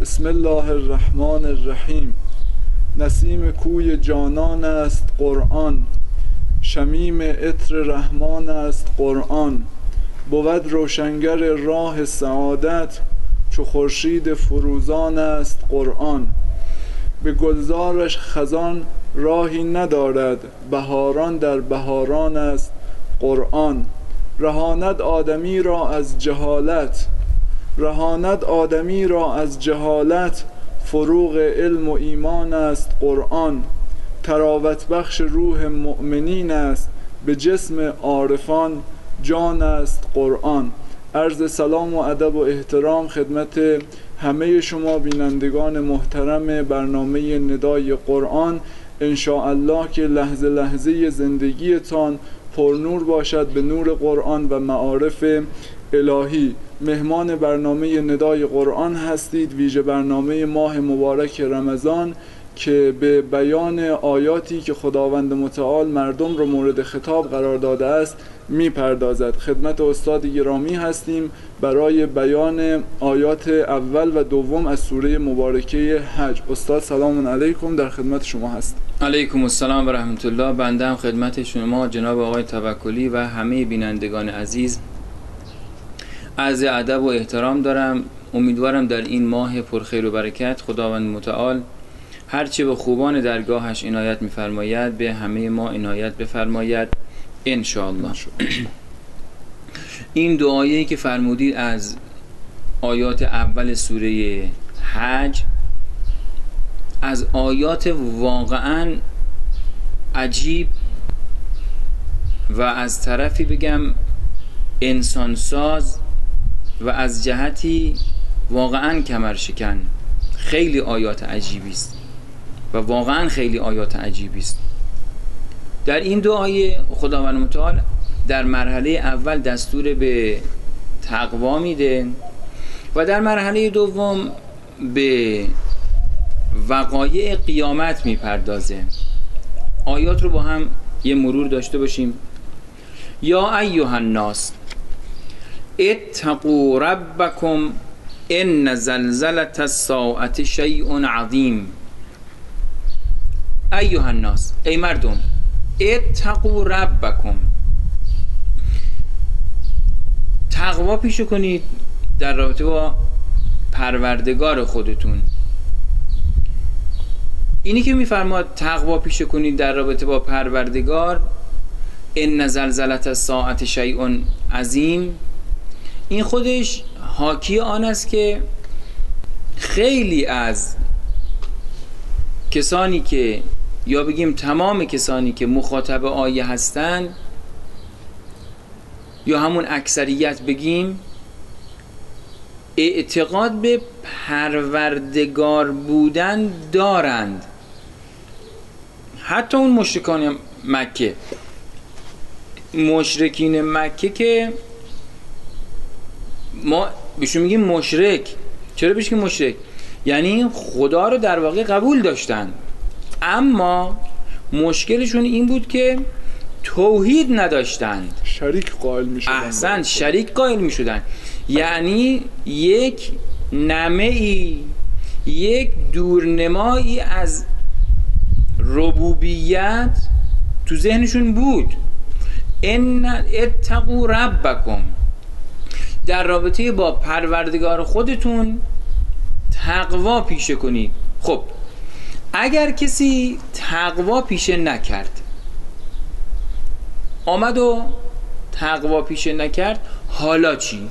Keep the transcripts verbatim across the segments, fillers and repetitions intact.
بسم الله الرحمن الرحیم. نسیم کوی جانان است قرآن، شمیم عطر رحمان است قرآن. بود روشنگر راه سعادت، چو خورشید فروزان است قرآن. به گلزارش خزان راهی ندارد، بهاران در بهاران است قرآن. رهاند آدمی را از جهالت، رهاند آدمی را از جهالت، فروغ علم و ایمان است قرآن. تراوت بخش روح مؤمنین است، به جسم عارفان جان است قرآن. عرض سلام و ادب و احترام خدمت همه شما بینندگان محترم برنامه ندای قرآن. انشاءالله که لحظه لحظه زندگیتان پرنور باشد به نور قرآن و معارف الهی. مهمان برنامه ندای قرآن هستید، ویژه برنامه ماه مبارک رمضان که به بیان آیاتی که خداوند متعال مردم رو مورد خطاب قرار داده است میپردازد. خدمت استاد گرامی هستیم برای بیان آیات اول و دوم از سوره مبارکه حج. استاد سلام علیکم، در خدمت شما هست. علیکم السلام و رحمت الله. بنده هم خدمت شما جناب آقای توکلی و همه بینندگان عزیز عرض ادب و احترام دارم. امیدوارم در این ماه پرخیر و برکت خداوند متعال هرچه به خوبان درگاهش عنایت می‌فرماید به همه ما عنایت بفرماید ان شاء الله. این دعایی که فرمودید از آیات اول سوره حج از آیات واقعا عجیب و از طرفی بگم انسانساز و از جهتی واقعا کمرشکن خیلی آیات عجیبی است و واقعا خیلی آیات عجیبی است. در این دو آیه خداوند متعال در مرحله اول دستور به تقوا میده و در مرحله دوم به وقایع قیامت میپردازه. آیات رو با هم یه مرور داشته باشیم. یا ایها الناس اتقوا ربکم ان زلزلة الساعة شیء عظیم. ایها الناس، ای مردم، اتقوا ربکم، تقوا پیشه کنید در رابطه با پروردگار خودتون. اینی که میفرماد تقوا پیشه کنید در رابطه با پروردگار، ان زلزلة الساعة شیء عظیم، این خودش حاکی آن است که خیلی از کسانی که یا بگیم تمام کسانی که مخاطب آیه هستند یا همون اکثریت بگیم اعتقاد به پروردگار بودن دارند. حتی اون مشرکان مکه، مشرکین مکه که ما بهشون میگیم مشرک. چرا بهش میگیم مشرک؟ یعنی خدا رو در واقع قبول داشتن اما مشکلشون این بود که توحید نداشتند، شریک قائل میشدن. احسن، شریک قائل میشدن. یعنی یک نمه‌ای، یک دورنمایی از ربوبیت تو ذهنشون بود. ان اتقوا ربکم، در رابطه با پروردگار خودتون تقوا پیشه کنید. خب اگر کسی تقوا پیشه نکرد، آمد و تقوا پیشه نکرد، حالا چی؟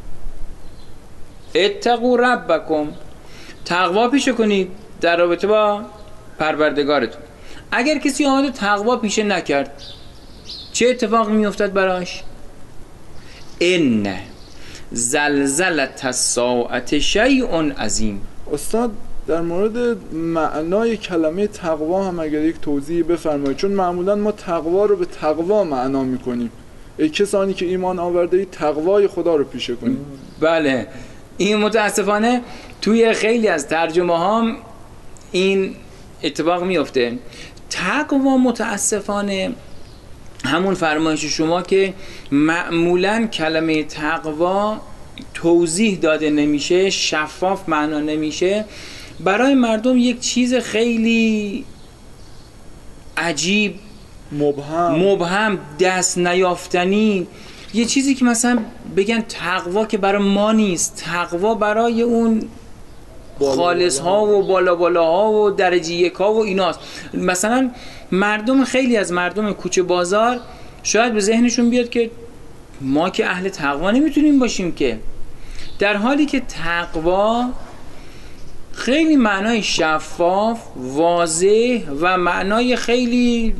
اتقوا ربکم، تقوا پیشه کنید در رابطه با پروردگارتون. اگر کسی آمد و تقوا پیشه نکرد، چه اتفاقی میافتد براش؟ ان زلزلة الساعة شیء عظیم. استاد در مورد معنای کلمه تقوا هم اگر یک توضیح بفرمایید، چون معمولا ما تقوا رو به تقوا معنا میکنیم. ای کسانی که ایمان آورده اید تقوای خدا رو پیشه کنید. بله، این متاسفانه توی خیلی از ترجمه هام این اتفاق میفته. تقوا متاسفانه همون فرمایش شما که معمولا کلمه تقوا توضیح داده نمیشه، شفاف معنا نمیشه، برای مردم یک چیز خیلی عجیب، مبهم مبهم، دست نیافتنی، یه چیزی که مثلا بگن تقوا که برای ما نیست، تقوا برای اون خالص ها و بالا بالا ها و درجه یک ها و ایناست. مثلا مردم، خیلی از مردم کوچه بازار شاید به ذهنشون بیاد که ما که اهل تقوا نمیتونیم باشیم که، در حالی که تقوا خیلی معنای شفاف، واضح و معنای خیلی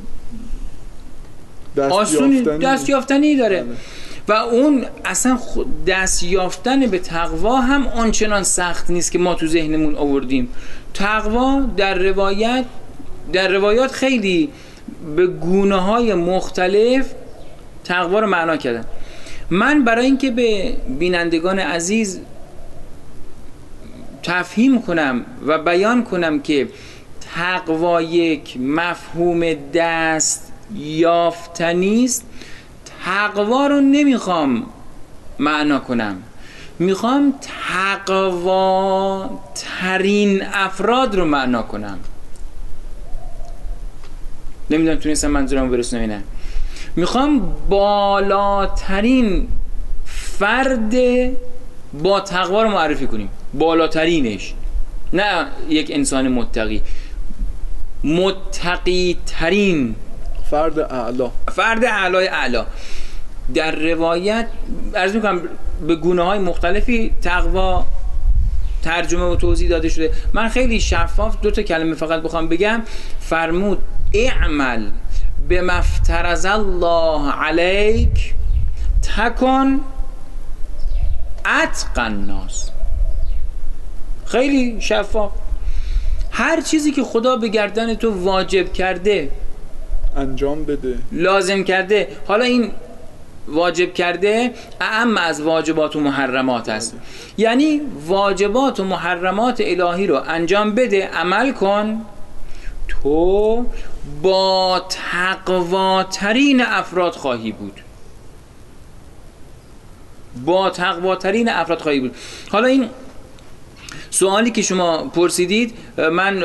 آسونی، دست یافتنی داره و اون اصلا دست یافتن به تقوا هم آنچنان سخت نیست که ما تو ذهنمون آوردیم. تقوا در روایت در روایات خیلی به گونه‌های مختلف تقوا رو معنا کردن. من برای اینکه به بینندگان عزیز تفهیم کنم و بیان کنم که تقوا یک مفهوم دست یافتنی است، تقوا رو نمیخوام معنا کنم، میخوام تقوا ترین افراد رو معنا کنم. نمیدونم تونستم منظورم برسونم نه. میخوام بالاترین فرد با تقوا رو معرفی کنیم، بالاترینش، نه یک انسان متقی، متقی ترین فرد اعلا، فرد اعلای اعلا. در روایت عرض میکنم به گونه های مختلفی تقوا ترجمه و توضیح داده شده. من خیلی شفاف دو تا کلمه فقط بخوام بگم، فرمود اعمل بما افترض الله علیک تکن اتقی الناس. خیلی شفاف، هر چیزی که خدا به گردن تو واجب کرده انجام بده، لازم کرده. حالا این واجب کرده اعم از واجبات و محرمات است، یعنی واجبات و محرمات الهی رو انجام بده، عمل کن، تو با تقواترین افراد خواهی بود، با تقواترین افراد خواهی بود. حالا این سوالی که شما پرسیدید، من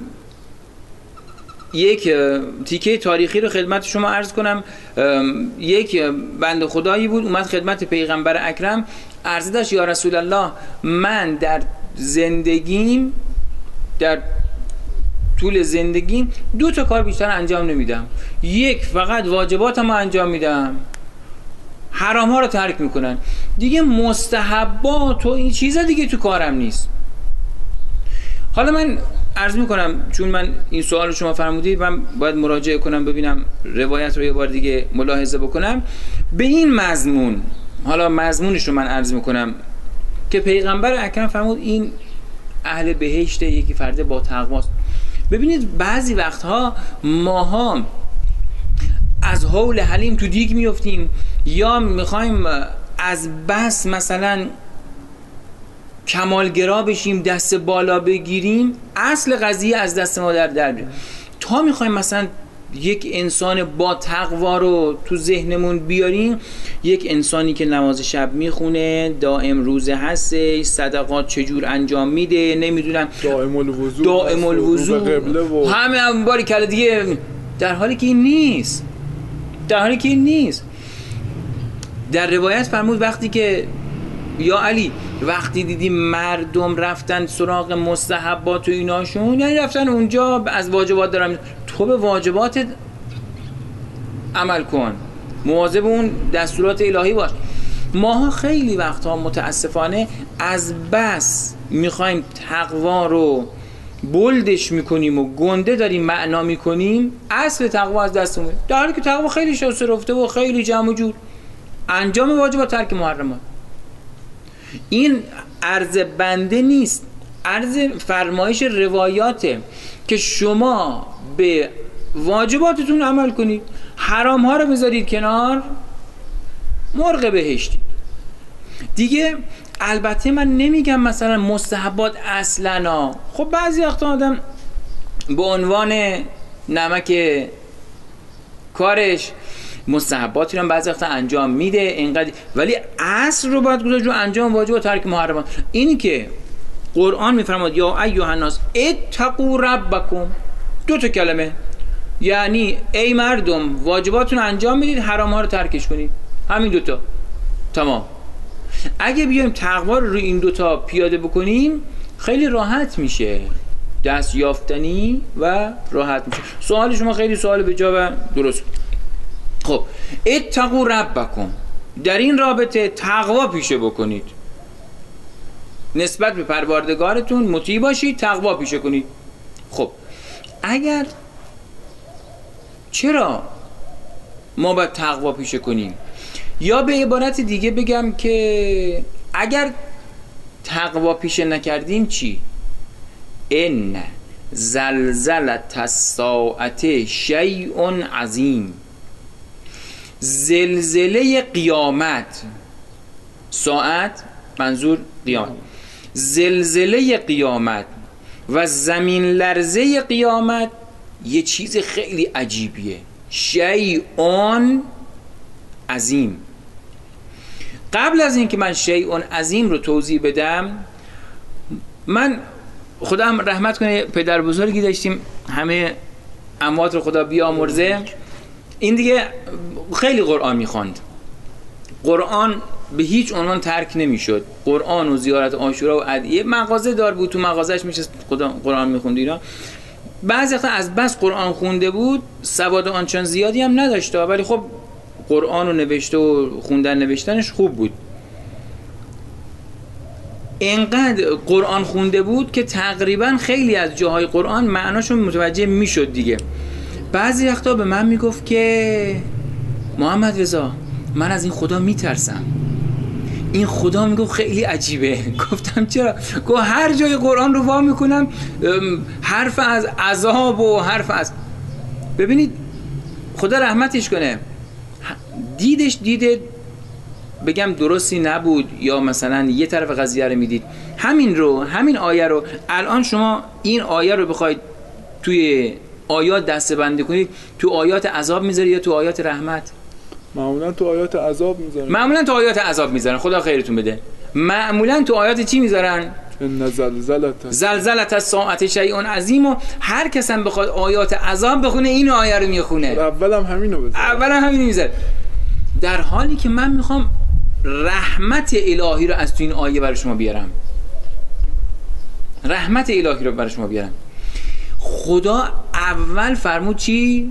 یک تیکه تاریخی رو خدمت شما عرض کنم. یک بنده خدایی بود اومد خدمت پیغمبر اکرم، عرض داشت یا رسول الله، من در زندگیم، در طول زندگیم دو تا کار بیشتر انجام نمیدم، یک فقط واجباتم رو انجام میدم، حرام ها رو ترک میکنن، دیگه مستحبات و این چیزا دیگه تو کارم نیست. حالا من عرض میکنم، چون من این سوال رو شما فرمودید، من باید مراجعه کنم ببینم روایت رو یه بار دیگه ملاحظه بکنم به این مضمون. حالا مضمونش رو من عرض میکنم که پیغمبر اکرم فرمود این اهل بهشت، یکی فرد با تقواست. ببینید بعضی وقتها ماها از حول حلیم تو دیگ میفتیم، یا میخوایم از بس مثلا کمالگرا بشیم، دست بالا بگیریم، اصل قضیه از دست ما در در بیاد. تا میخوایم مثلا یک انسان با تقوا رو تو ذهنمون بیاریم، یک انسانی که نماز شب میخونه، دائم روزه هسته، صدقات چجور انجام میده، نمیدونم دائم الوضو، دائم الوضو، و... همه هم باری کلا دیگه، در حالی که این نیست، در حالی که این نیست. در روایت فرمود وقتی که یا علی، وقتی دیدی مردم رفتن سراغ مستحبات و ایناشون، یعنی رفتن اونجا از واجبات دارن، تو به واجباتت عمل کن، مواظب اون دستورات الهی باش. ماها خیلی وقتها متاسفانه از بس میخوایم تقوا رو بلدش میکنیم و گنده داریم معنا میکنیم، اصل تقوا از دستمون، در حالی که تقوا خیلی شسته رفته و خیلی جمع و جور، انجام واجبات، ترک محرمات. این عرض بنده نیست، عرض فرمایش روایاته که شما به واجباتتون عمل کنید، حرام ها رو بذارید کنار، مرغ بهشتی دیگه. البته من نمیگم مثلا مستحبات اصلا، خب بعضی وقتا آدم به عنوان نمک کارش مستحباتی رو بعضی وقتا انجام میده اینقدر، ولی اصل رو باید گذاشت رو انجام واجب و ترک محرمات. اینی که قرآن میفرماد یا ایها الناس اتقوا ربکم، دو تا کلمه، یعنی ای مردم واجباتون انجام میدید، حرام ها رو ترکش کنید، همین دوتا تمام. اگه بیایم تقوا رو روی این دوتا پیاده بکنیم خیلی راحت میشه، دست یافتنی و راحت میشه. سوال شما خیلی سوال به جا و درست. خب اتقوا ربکم، در این رابطه تقوا پیشه بکنید، نسبت به پروردگارتون مطیع باشید، تقوا پیشه کنید. خب اگر چرا ما باید تقوا پیشه کنیم؟ یا به عبارت دیگه بگم که اگر تقوا پیشه نکردیم چی؟ ان زلزلة الساعة شیء عظیم، زلزله قیامت، ساعت منظور قیامت، زلزله قیامت و زمین لرزه قیامت یه چیز خیلی عجیبیه، شیء عظیم. قبل از اینکه من شیء عظیم رو توضیح بدم، من خدا هم رحمت کنه پدر بزرگی داشتیم، همه اموات رو خدا بیامرزه، این دیگه خیلی قرآن میخواند، قرآن به هیچ عنوان ترک نمیشد، قرآن و زیارت عاشورا و ادعیه، مغازه دار بود تو مغازش میشه خدا قرآن میخوند اینا. بعضی وقتا از بس قرآن خونده بود سواد آنچنان زیادی هم نداشته، ولی خب قرآن رو نوشته و خوندن نوشتنش خوب بود. اینقدر قرآن خونده بود که تقریبا خیلی از جاهای قرآن معناشون متوجه میشد دیگه. بعضی وقتا به من میگفت که محمد رضا من از این خدا میترسم. این خدا میگفت خیلی عجیبه. گفتم چرا؟ گفت هر جای قرآن رو وا میکنم حرف از عذاب و حرف از، ببینید خدا رحمتش کنه، دیدش دیده بگم درستی نبود یا مثلا یه طرف قضیه رو میدید، همین رو همین آیه رو الان شما این آیه رو بخواید توی آیات دسته بندی کنید، تو آیات عذاب میذاری یا تو آیات رحمت؟ معمولا تو آیات عذاب میذارن. معمولا تو آیات عذاب میذارن، خدا خیرتون بده. معمولا تو آیات چی میذارن؟ ان زلزلة زلزلة الساعة شیء عظیم، و هر کس هم بخواد آیات عذاب بخونه این آیه رو میخونه، اولم همینو بذاره، اولم همینو میذاره، در حالی که من میخوام رحمت الهی رو از تو این آیه برای شما بیارم، رحمت الهی رو برای شما بیارم. خدا اول فرمود چی؟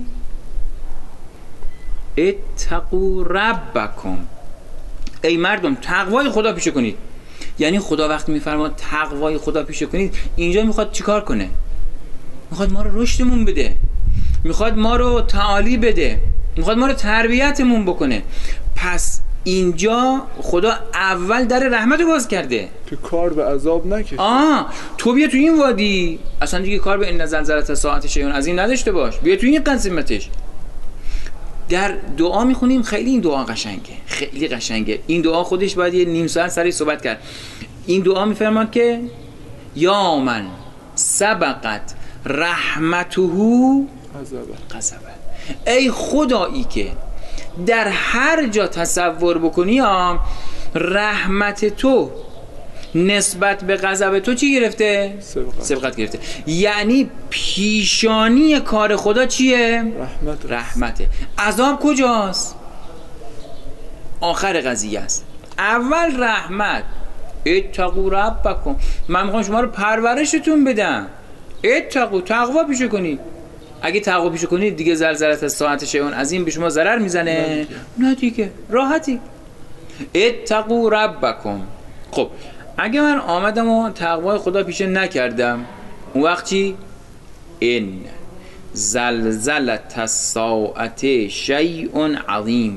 اتقوا ربکم، ای مردم تقوای خدا پیشه کنید. یعنی خدا وقتی میفرماد تقوای خدا پیشه کنید، اینجا میخواد چیکار کنه؟ میخواد ما رو رشدمون بده، میخواد ما رو تعالی بده، میخواد ما رو تربیتمون بکنه. پس اینجا خدا اول در رحمت رو باز کرده، تو کار به عذاب نکشه. آه تو بیا تو این وادی، اصلا دیگه کار به ان زلزلة الساعة شیء عظیم نداشته باش، بیا تو این قسمتش. در دعا میخونیم، خیلی این دعا قشنگه، خیلی قشنگه این دعا، خودش باید یه نیم ساعت سرش صحبت کرد. این دعا میفرماد که یا من سبقت رحمته غضبه، ای خدایی که در هر جا تصور بکنی هم رحمت تو نسبت به غضب تو چی گرفته؟ سبقت. سبقت گرفته. یعنی پیشانی کار خدا چیه؟ رحمت. رحمته. عذاب کجاست؟ آخر قضیه است. اول رحمت. اتقوا ربکم، من میخوام شما رو پرورشتون بدم. اتقوا، تقوا پیشه کنید. اگه تقوا پیشه کنید دیگه زلزلة الساعة شیء عظیم به شما ضرر میزنه؟ نه دیگه، راحتی. اتقوا ربکم. خب اگه من آمدم و تقوای خدا پیشه نکردم، اون وقت چی؟ ان زلزلة الساعة شیء عظیم،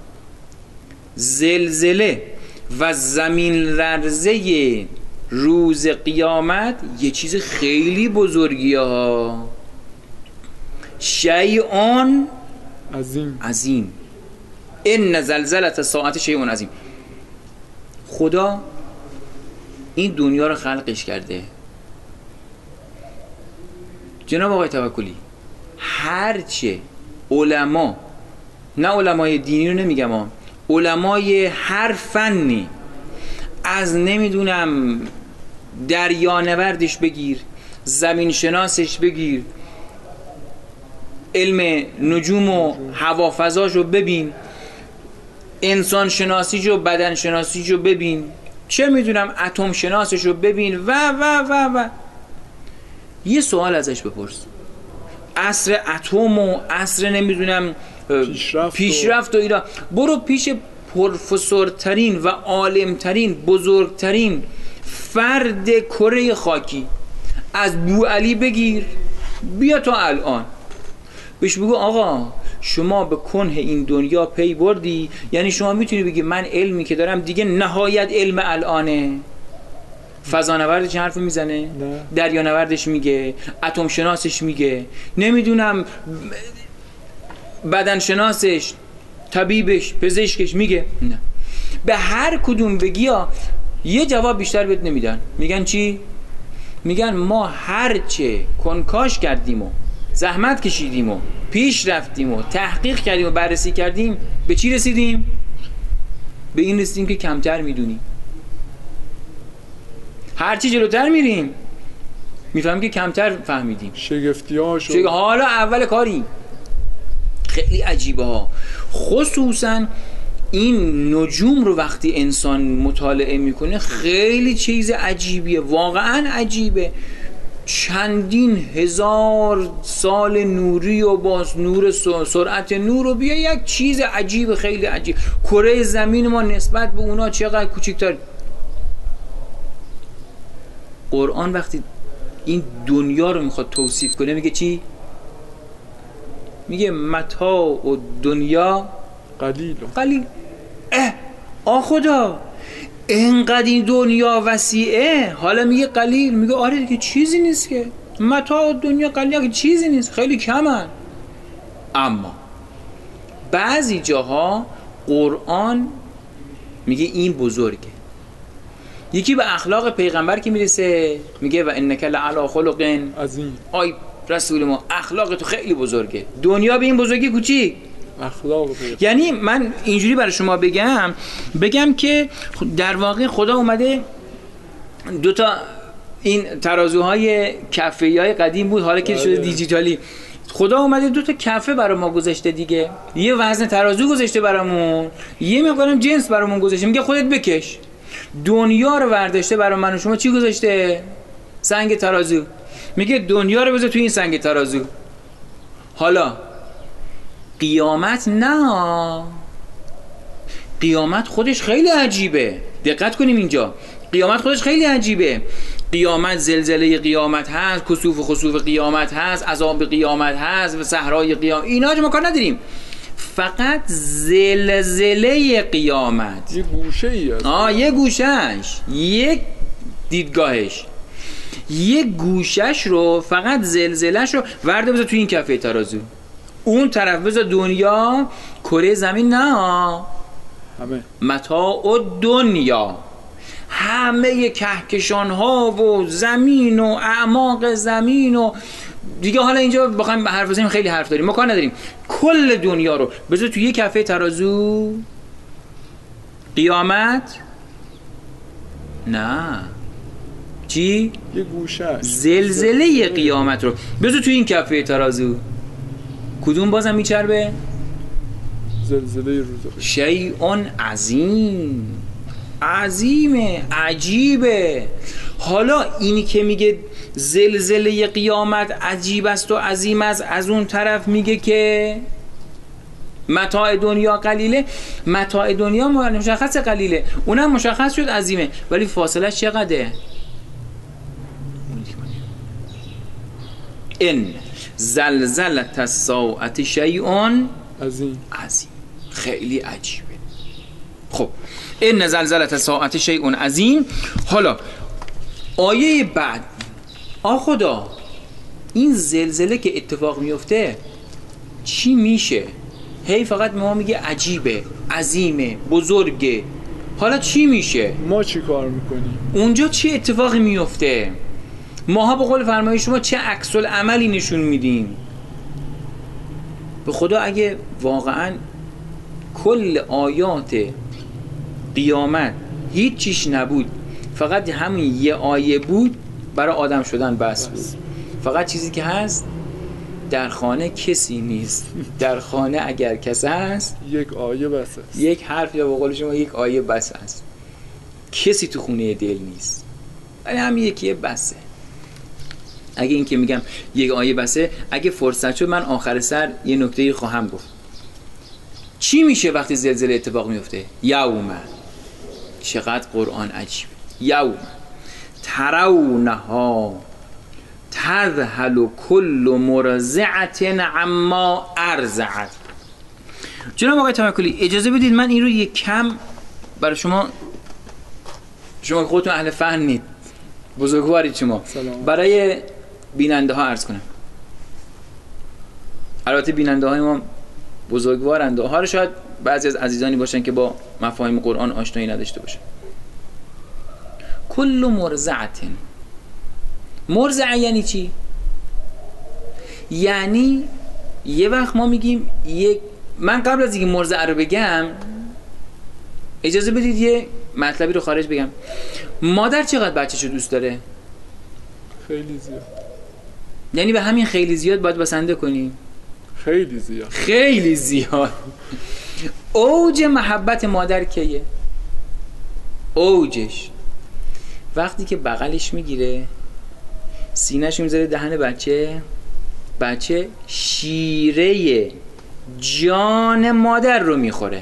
زلزله و زمین لرزه روز قیامت یه چیز خیلی بزرگیه ها. شیء عظیم عظیم، ان زلزلة الساعة شیء عظیم. خدا این دنیا رو خلقش کرده. جناب آقای توکلی، هرچه علما نه علمای دینی رو نمیگم ها، علمای هر فنی، از نمیدونم دریانوردش بگیر، زمین شناسش بگیر، علم نجوم و هوافضاش رو ببین، انسان شناسیش و بدن شناسیش رو ببین، چه میدونم اتم شناسش رو ببین و و و و یه سوال ازش بپرس. عصر اتم و عصر نمیدونم پیشرفت, پیشرفت و اینا، برو پیش پروفسورترین و عالمترین بزرگترین فرد کره خاکی، از بوعلی بگیر بیا تا الان، بهش بگو آقا شما به کنه این دنیا پی بردی، یعنی شما میتونی بگی من علمی که دارم دیگه نهایت علم الانه. فضانوردش چه حرف میزنه؟ دریانوردش میگه، اتم شناسش میگه، نمیدونم بدن شناسش، طبیبش، پزشکش میگه. نه، به هر کدوم بگی ها یه جواب بیشتر بهت نمیدن. میگن چی؟ میگن ما هرچه کنکاش کردیم و زحمت کشیدیم و پیش رفتیم و تحقیق کردیم و بررسی کردیم، به چی رسیدیم؟ به این رسیدیم که کمتر میدونیم. هرچی جلوتر میریم میفهمیم که کمتر فهمیدیم. شگفتی‌هاشو شگ... حالا اول کاری خیلی عجیبه ها، خصوصا این نجوم رو وقتی انسان مطالعه میکنه خیلی چیز عجیبیه، واقعا عجیبه. چندین هزار سال نوری و باز نور سرعت نور رو بیا یک چیز عجیب، خیلی عجیب. کره زمین ما نسبت به اونا چقدر کوچیک‌تر. قرآن وقتی این دنیا رو میخواد توصیف کنه میگه چی؟ میگه متاع و دنیا قلیل قلیل. اه آ خدا اینقدر این دنیا وسیعه، حالا میگه قلیل. میگه آره دیگه چیزی نیست که متاع دنیا قلیل، که چیزی نیست، خیلی کمن. اما بعضی جاها قرآن میگه این بزرگه. یکی به اخلاق پیغمبر که میرسه میگه و انک لعلی خلق عظیم، آی رسول ما اخلاق تو خیلی بزرگه. دنیا به این بزرگی کوچیک اخلاق پیغمبر. یعنی من اینجوری برای شما بگم بگم که در واقع خدا اومده دو تا این ترازوهای کفه‌ای قدیم بود، حالا که شده دیجیتالی، خدا اومده دو تا کفه برای ما گذاشته دیگه، یه وزن ترازو گذاشته برامون، یه مقدارم جنس برامون گذاشته، میگه خودت بکش. دنیا رو برداشته برای من و شما چی گذاشته؟ سنگ ترازو. میگه دنیا رو بذار تو این سنگ ترازو. حالا قیامت نه، قیامت خودش خیلی عجیبه. دقت کنیم اینجا، قیامت خودش خیلی عجیبه. قیامت زلزله قیامت هست، کسوف و خسوف قیامت هست، عذاب قیامت هست و صحرای قیامت، اینا ما کار نداریم. فقط زلزله قیامت یه گوشه ای هست. آه یه گوشش، یک دیدگاهش، یک گوشش رو فقط زلزلهش رو ورده بذار تو این کفه ترازو، اون طرف بذار دنیا کره زمین. نه همه متاع و دنیا، همه کهکشان ها و زمین و اعماق زمین و دیگه. حالا اینجا بخوایم به حرف بزنیم خیلی حرف داریم، ما کار نداریم. کل دنیا رو بذار تو یه کفه ترازو. قیامت نه، چی؟ یه گوشه زلزله قیامت رو بذار تو این کفه ترازو، کدوم بازم میچربه؟ زلزله روز قیامت. شیء عظیم، عظیمه، عجیبه. حالا اینی که میگه زلزله قیامت عجیب است و عظیم است، از اون طرف میگه که متاع دنیا قلیله. متاع دنیا مشخص قلیله، اونم مشخص شد عظیمه، ولی فاصله چقدره؟ ان زلزله الساعه شیء عظیم عظیم، خیلی عجیبه. خب ان زلزله الساعه شیء عظیم. حالا آیه بعد، آ خدا این زلزله که اتفاق میفته چی میشه؟ هی فقط ما میگه عجیبه، عظیمه، بزرگه. حالا چی میشه؟ ما چی کار میکنیم؟ اونجا چی اتفاقی میفته؟ ماها به قول فرمایش شما چه عکس العملی نشون میدیم؟ به خدا اگه واقعا کل آیات قیامت هیچ چیش نبود، فقط همین یه آیه بود برای آدم شدن بس بود. فقط چیزی که هست در خانه کسی نیست. در خانه اگر کسی هست یک آیه بس است. یک حرف یا به قول شما یک آیه بس است. کسی تو خونه دل نیست، ولی همین یکی بسه. اگه این که میگم یک آیه بسه، اگه فرصت شد من آخر سر یه نکته خواهم گفت. چی میشه وقتی زلزله اتفاق میفته؟ یوم، چقدر قرآن عجیب، یوم ترونها تذهل کل مرضعة عما ارضعت. جناب آقای توکلی اجازه بدید من این رو یک کم برای شما، شما خودتون اهل فن نید، بزرگوارید شما، برای بیننده ها عرض کنم. البته بیننده های ما بزرگوارند و ها رو شاید بعضی از عزیزانی باشن که با مفاهیم قرآن آشنایی نداشته باشن. کل مرضعة، مرضعه یعنی چی؟ یعنی یه وقت ما میگیم یک، من قبل از اینکه مرضعه رو بگم اجازه بدید یه مطلبی رو خارج بگم. مادر چقدر بچه‌شو دوست داره؟ خیلی زیاد. یعنی به همین خیلی زیاد باید بسنده کنیم؟ خیلی زیاد. خیلی زیاد. اوج محبت مادر کیه؟ اوجش وقتی که بغلش میگیره، سینه‌شو میذاره دهن بچه، بچه شیره جان مادر رو میخوره.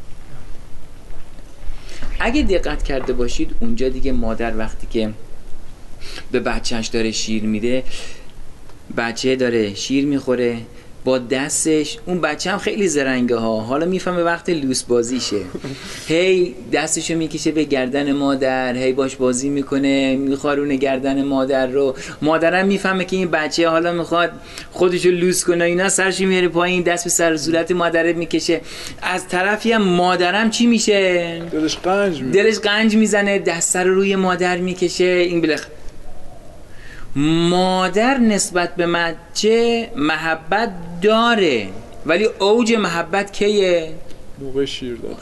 اگه دقت کرده باشید اونجا دیگه مادر وقتی که به بچهش داره شیر میده، بچه داره شیر میخوره با دستش، اون بچه هم خیلی زرنگه ها، حالا میفهمه وقت لوس بازیشه، هی دستشو میکشه به گردن مادر، هی باش بازی میکنه، میخارونه گردن مادر رو. مادرم میفهمه که این بچه حالا میخواد خودشو لوس کنه، اینا سرشو میاره پایین، دست به سر صورت مادره میکشه. از طرفی هم مادرم چی میشه؟ دلش قنج میزنه، دلش قنج میزنه، دست رو روی مادر میکشه. این بلخ مادر نسبت به بچه محبت داره، ولی اوج محبت کیه؟ موقع شیر دادن.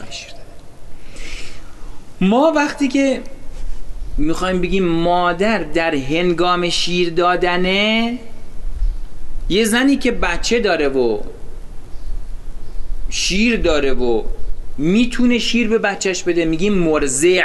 ما وقتی که میخوایم بگیم مادر در هنگام شیر دادنه، یه زنی که بچه داره و شیر داره و میتونه شیر به بچهش بده میگیم مرضع.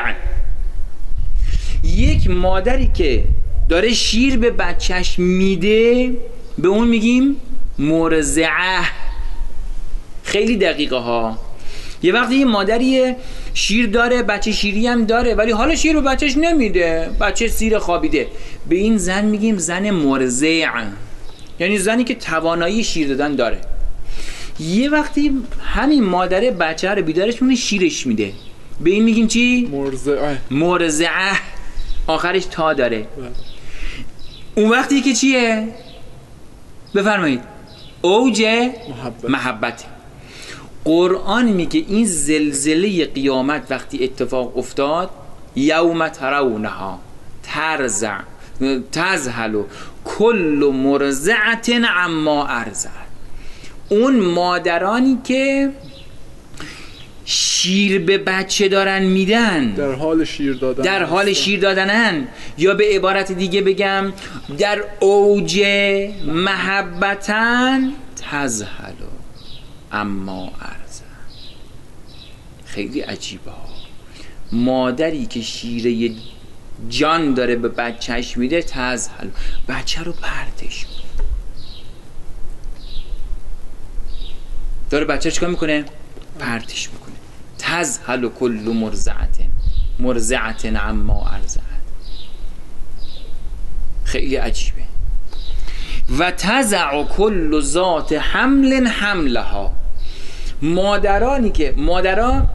یک مادری که داره شیر به بچهش میده به اون میگیم مرضعه. خیلی دقیقه ها. یه وقتی یه مادری شیر داره، بچه شیری هم داره، ولی حالا شیر به بچهش نمیده، بچه سیر خوابیده، به این زن میگیم زن مرضع، یعنی زنی که توانایی شیر دادن داره. یه وقتی همین مادر بچه رو بیدارش میونه شیرش میده، به این میگیم چی؟ مرضعه. مرضعه، آخرش تا داره. اون وقتی که چیه؟ بفرمایید اوج محبت. محبت. قرآن میگه این زلزله قیامت وقتی اتفاق افتاد، یوم ترونها ترزع تذهل کل مرضعة عما ارضعت. اون مادرانی که شیر به بچه دارن میدن، در حال شیر دادن در حال شیر دادنن، یا به عبارت دیگه بگم در اوج محبتن، تذهل اما ارضعت. خیلی عجیبه ها. مادری که شیره جان داره به بچهش میده، تذهل، بچه رو پرتش میده. داره بچه چیکار میکنه؟ پرتش میکنه. تذهل کل مرضعة مرضعة عما ارضعت. خیلی عجیبه. و تضع کل ذات حمل حملها. مادرانی که مادران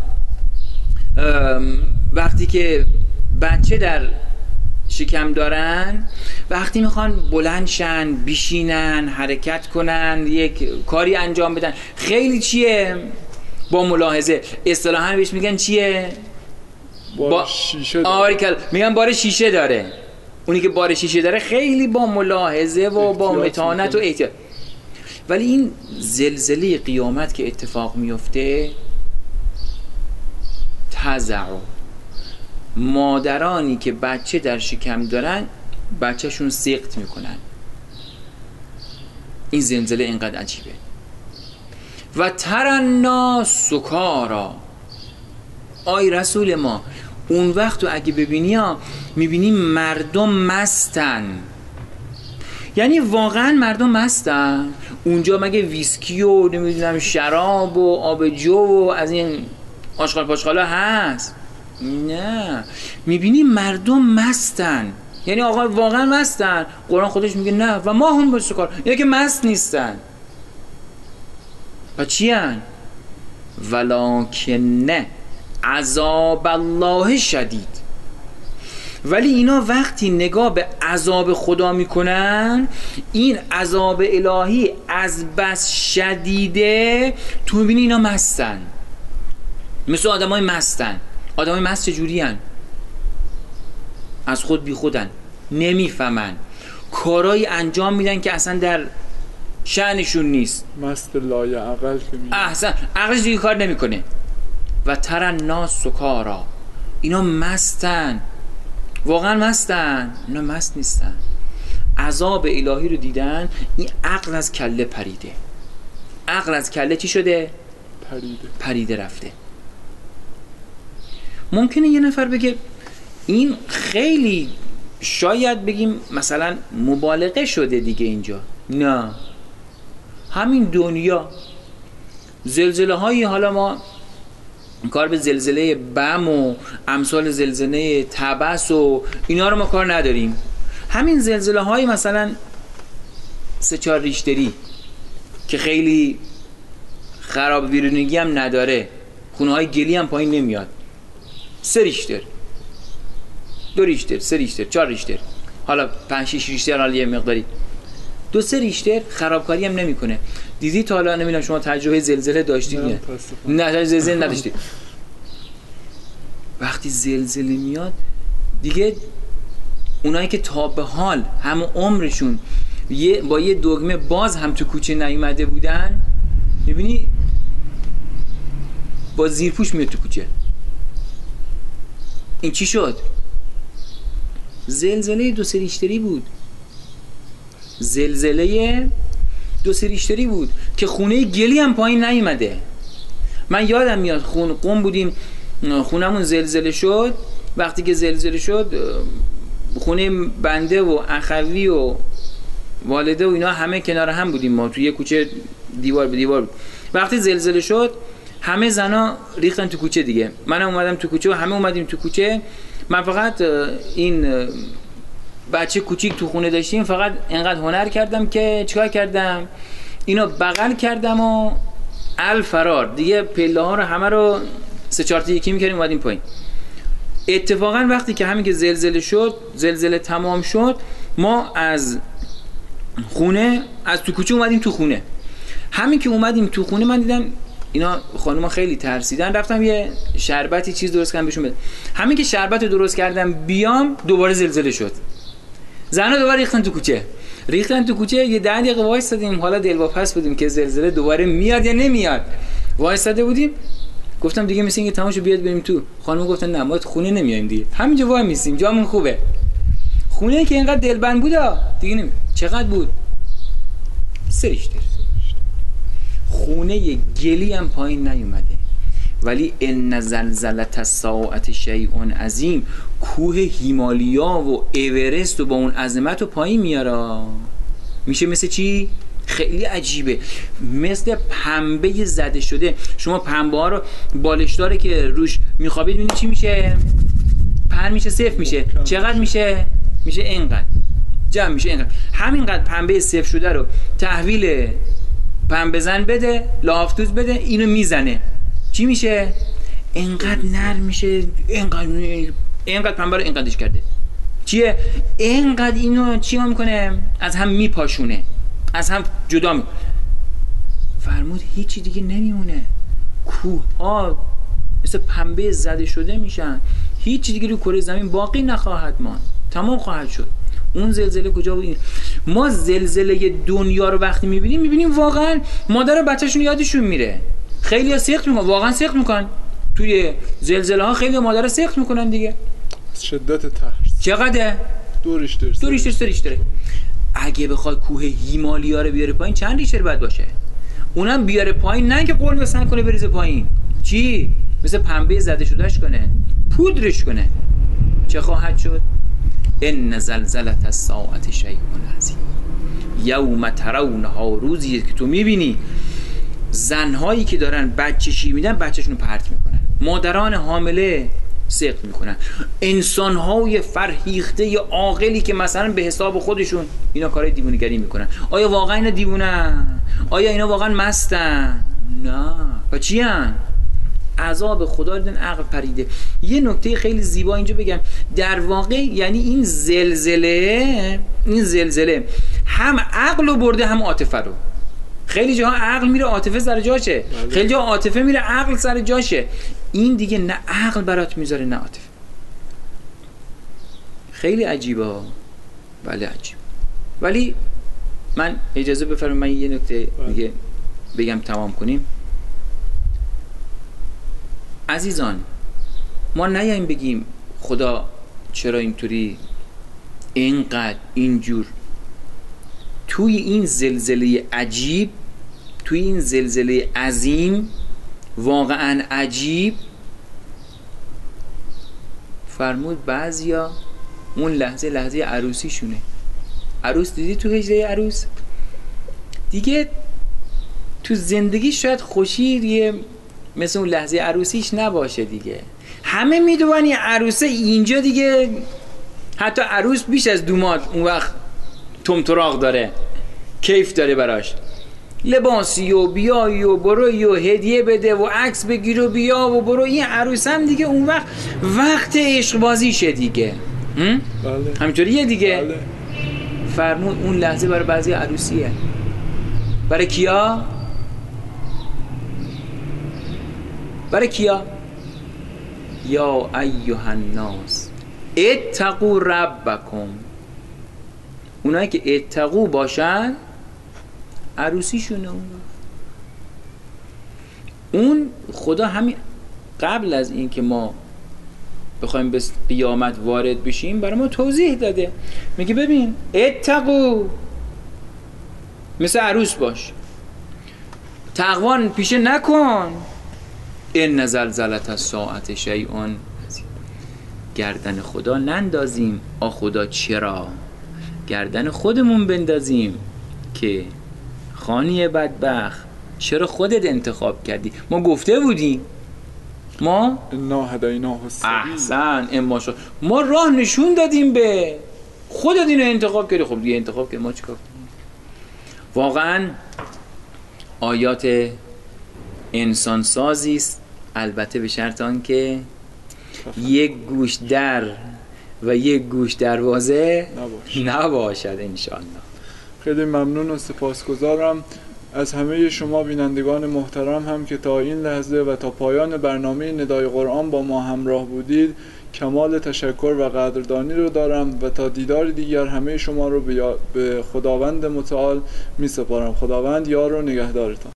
وقتی که بچه در شکم دارن، وقتی میخوان بلندشن، بشینن، حرکت کنن، یک کاری انجام بدن، خیلی چیه؟ با ملاحظه. اصطلاحاً بهش میگن چیه؟ بار با شیشه داره. میگن بار شیشه داره. اونی که بار شیشه داره خیلی با ملاحظه و با متانت و احتیاط. ولی این زلزله قیامت که اتفاق میفته، هزع، مادرانی که بچه در شکم دارن بچهشون سقط میکنن. این زلزله اینقدر عجیبه. و ترنا سکارا، آی رسول ما اون وقت تو اگه ببینی ها میبینی مردم مستن. یعنی واقعا مردم مستن اونجا، مگه ویسکی و نمیدونم شراب و آب جو و از این آشغال پاشغالا هست؟ نه، میبینی مردم مستن. یعنی آقا واقعا مستن. قرآن خودش میگه نه و ما هم بسکار، یعنی که مست نیستن. و چی هن؟ ولکن نه عذاب الله شدید. ولی اینا وقتی نگاه به عذاب خدا میکنن، این عذاب الهی از بس شدیده، تو میبینی اینا مستن، مثل آدم های مستن. آدم های مست چجوری هن؟ از خود بی خودن، نمیفهمن، کارایی انجام میدن که اصلا در شأنشون نیست. مست لایه عقل که میگن. احسن، عقلش دیگه کار نمیکنه. و تر الناس سکارا، اینا مستن، واقعا مستن. اینا مست نیستن، عذاب الهی رو دیدن. این عقل از کله پریده. عقل از کله چی شده؟ پریده پریده رفته. ممکنه یه نفر بگه این خیلی شاید بگیم مثلا مبالغه شده دیگه اینجا. نه، همین دنیا زلزله هایی، حالا ما کار به زلزله بم و امثال زلزله تبس و اینا رو ما کار نداریم. همین زلزله های مثلا سه چهار ریشتری که خیلی خراب ویرونگی هم نداره، خونه های گلی هم پایین نمیاد، سه ریشتر، دو ریشتر، سه ریشتر، چهار ریشتر، حالا پنج شش ریشتر، حالا یه مقداری دو سه ریشتر خرابکاری هم نمیکنه. دیدی تا حالا نمیدونم شما تجربه زلزله داشتید؟ نه نه زلزله نداشتید. وقتی زلزله میاد دیگه اونایی که تا به حال هم عمرشون یه با یه دگمه باز هم تو کوچه نیومده بودن، میبینی با زیرپوش میاد تو کوچه. این چی شد؟ زلزله دو سه ریشتری بود. زلزله دو سه ریشتری بود که خونه گلی هم پایین نیومده. من یادم میاد خون قم بودیم، خونمون زلزله شد. وقتی که زلزله شد خونه بنده و اخوی و والده و اینا همه کنار هم بودیم، ما توی یه کوچه دیوار به دیوار بود. وقتی زلزله شد همه زنا ریختن تو کوچه دیگه. منم اومدم تو کوچه و همه اومدیم تو کوچه. من فقط این بچه کوچیک تو خونه داشتیم، فقط اینقدر هنر کردم که چیکار کردم؟ اینو بغل کردم و الفرار دیگه، پله ها رو همه رو سه چهار تا یکی می‌کردیم اومدیم پایین. اتفاقا وقتی که همین که زلزله شد، زلزله تمام شد، ما از خونه از تو کوچه اومدیم تو خونه. همین که اومدیم تو خونه من دیدم اینا خانوما خیلی ترسیدن، رفتم یه شربتی چیز درست کردم بهشون بدم. همین که شربت رو درست کردم بیام دوباره زلزله شد. زنا دوباره ریختن تو کوچه. ریختن تو کوچه یه ده دقیقه وایسادیم، حالا دلواپس بودیم که زلزله دوباره میاد یا نمیاد. وایساده بودیم، گفتم دیگه مثل اینکه تماشا بیاد بریم تو. خانم گفتن نه ما تو خونه نمیایم دیگه، همینجا وای میسیم، جامون خوبه. خونه که اینقدر دلبند بود دیگه نمی. چقدر بود؟ سه ریشتر. خونه گلی هم پایین نیومده. ولی ان زلزله الساعه شیء عظیم، کوه هیمالیا و اورست و با اون عظمت رو پایین میاره. میشه مثل چی؟ خیلی عجیبه، مثل پنبه زده شده. شما پنبه ها رو بالشداره که روش میخوابید ببینید چی میشه؟ پر میشه، صفر میشه. چقدر میشه؟ میشه اینقدر، جمع میشه اینقدر. همینقدر پنبه صفر شده رو تحویل پنبه زن بده، لافتوز بده، اینو میزنه، چی میشه؟ اینقدر نرم میشه، اینقدر اینقدر پنبه رو اینقدرش کرده. چیه؟ اینقدر اینو چیکار میکنه؟ از هم میپاشونه، از هم جدا می فرمود هیچی دیگه نمیمونه. کوه ها مثل پنبه زده شده میشن، هیچی دیگه رو کره زمین باقی نخواهد ماند، تمام خواهد شد. اون زلزله کجا بود؟ ما زلزله دنیا رو وقتی میبینیم میبینیم واقعا مادر و بچه‌شون یادشون میره. خیلی ها سخت میکنن، واقعا سخت میکنن. توی زلزله ها خیلی مادر سخت میکنن دیگه، شدت ترس چقدره؟ دو ریشتر دو ریشتر سه ریشتره. اگه بخواد کوه هیمالیا رو بیاره پایین چند ریشتر باید باشه؟ اونم بیاره پایین، نه که قول بسن کنه بریزه پایین، چی؟ مثل پنبه زده شدهش کنه، پودرش کنه. چه خواهد شد؟ ان زلزله الساعه شیء عظیم یوم ترونها، روزی که تو میبینی زنهایی که دارن بچه‌شی میدن بچه‌شونو پرت میکنن، مادران حامله سقط میکنن، انسان‌های فرهیخته یا عاقلی که مثلا به حساب خودشون اینا کارهای دیوونه‌گری میکنن. آیا واقعا اینا دیوونن؟ آیا اینا واقعا مستن؟ نه. و چی ان؟ عذاب خدا دیدن عقل پریده. یه نکته خیلی زیبا اینجا بگم، در واقع یعنی این زلزله این زلزله هم عقل رو برده هم عاطفه رو. خیلی جاها عقل میره عاطفه سر جاشه، خیلی جاها عاطفه میره عقل سر جاشه. این دیگه نه عقل برات میذاره نه عاطفه. خیلی عجیبه ها. بله عجیب. ولی من اجازه بفرمایید من یه نکته دیگه بگم تمام کنیم. عزیزان، ما نیاییم بگیم خدا چرا اینطوری اینقدر اینجور توی این زلزله عجیب، توی این زلزله عظیم واقعا عجیب فرمود بعضیا اون لحظه لحظه عروسی شونه. عروس دیدی تو هجله عروس دیگه تو زندگی شاید خوشی مثل اون لحظه عروسیش نباشه دیگه. همه میدونن یه عروسه اینجا دیگه، حتی عروس بیش از دوماد اون وقت تمتراغ داره، کیف داره براش، لباسی و بیایی و بروی و هدیه بده و عکس بگیر و بیا و برو. این عروسم دیگه اون وقت وقت عشق بازیشه دیگه. بله. همینطوریه دیگه. بله. فرمود اون لحظه برای بعضی عروسیه. برای کیا؟ برای کیا؟ یا ایها الناس اتقوا ربکم. اونایی که اتقوا باشن عروسیشونه. اون اون خدا همین قبل از این که ما بخوایم به قیامت وارد بشیم برای ما توضیح داده. میگه ببین اتقوا، مثل عروس باش، تقوان پیشه نکن. ان زلزله الساعه شیء عظیم. گردن خدا نندازیم. آ خدا چرا؟ گردن خودمون بندازیم که خانی بدبخت چرا خودت انتخاب کردی؟ ما گفته بودیم، ما انا هدیناه السبیل. احسن اما شد. ما راه نشون دادیم به خودت، اینو انتخاب کردی. خب دیگه انتخاب که ما چیکار کنیم؟ واقعا آیات انسان سازی است، البته به شرط آن که یک گوش در و یک گوش دروازه نباشد, نباشد انشاءالله. خیلی ممنون و سپاسگزارم از همه شما بینندگان محترم هم که تا این لحظه و تا پایان برنامه ندای قرآن با ما همراه بودید. کمال تشکر و قدردانی رو دارم و تا دیدار دیگر همه شما رو به خداوند متعال می سپارم. خداوند یار و نگهدارتان.